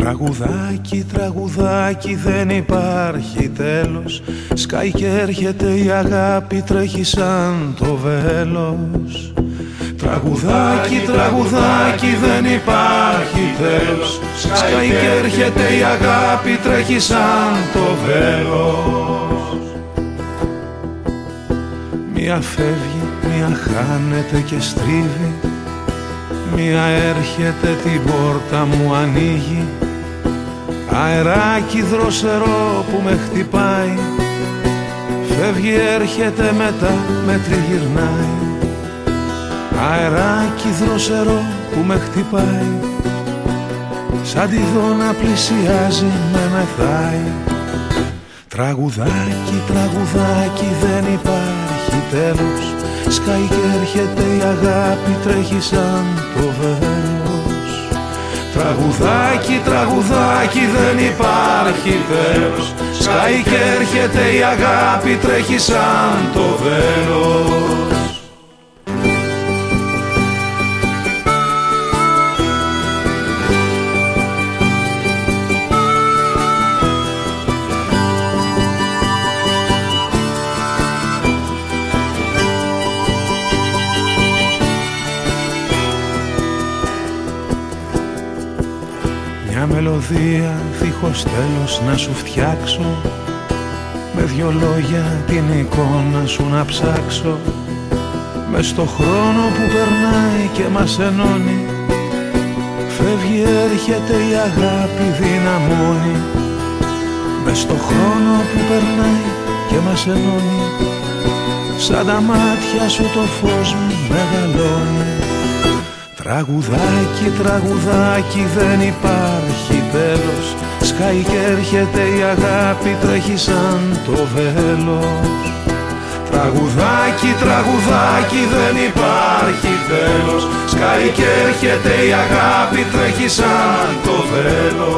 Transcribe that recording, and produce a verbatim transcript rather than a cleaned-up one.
Τραγουδάκι, τραγουδάκι, δεν υπάρχει τέλος. Σκάει και έρχεται η αγάπη, τρέχει σαν το βέλος. Τραγουδάκι, τραγουδάκι, δεν υπάρχει τέλος. Σκάει και έρχεται η αγάπη, τρέχει σαν το βέλος. Μία φεύγει, μία χάνεται και στρίβει. Μία έρχεται, την πόρτα μου ανοίγει. Αεράκι δροσερό που με χτυπάει. Φεύγει, έρχεται, μετά με τριγυρνάει. Αεράκι δροσερό που με χτυπάει. Σαν τη δω να πλησιάζει με μεθάει. Τραγουδάκι, τραγουδάκι, δεν υπάρχει τέλος. Σκάει και έρχεται η αγάπη, τρέχει σαν το βέλος. Τραγουδάκι, τραγουδάκι, δεν υπάρχει τέλος. Σκάει και έρχεται η αγάπη, τρέχει σαν το βέλος. Μια μελωδία δίχως τέλος να σου φτιάξω. Με δυο λόγια την εικόνα σου να ψάξω. Μες στο χρόνο που περνάει και μας ενώνει. Φεύγει, έρχεται η αγάπη, δυναμώνει. Μες στο χρόνο που περνάει και μας ενώνει. Σαν τα μάτια σου το φως μου μεγαλώνει. Τραγουδάκι, τραγουδάκι, δεν υπάρχει τέλος. Σκάει και έρχεται η αγάπη, τρέχει σαν το βέλος. Τραγουδάκι, τραγουδάκι, δεν υπάρχει τέλος. Σκάει και έρχεται η αγάπη, τρέχει σαν το βέλος.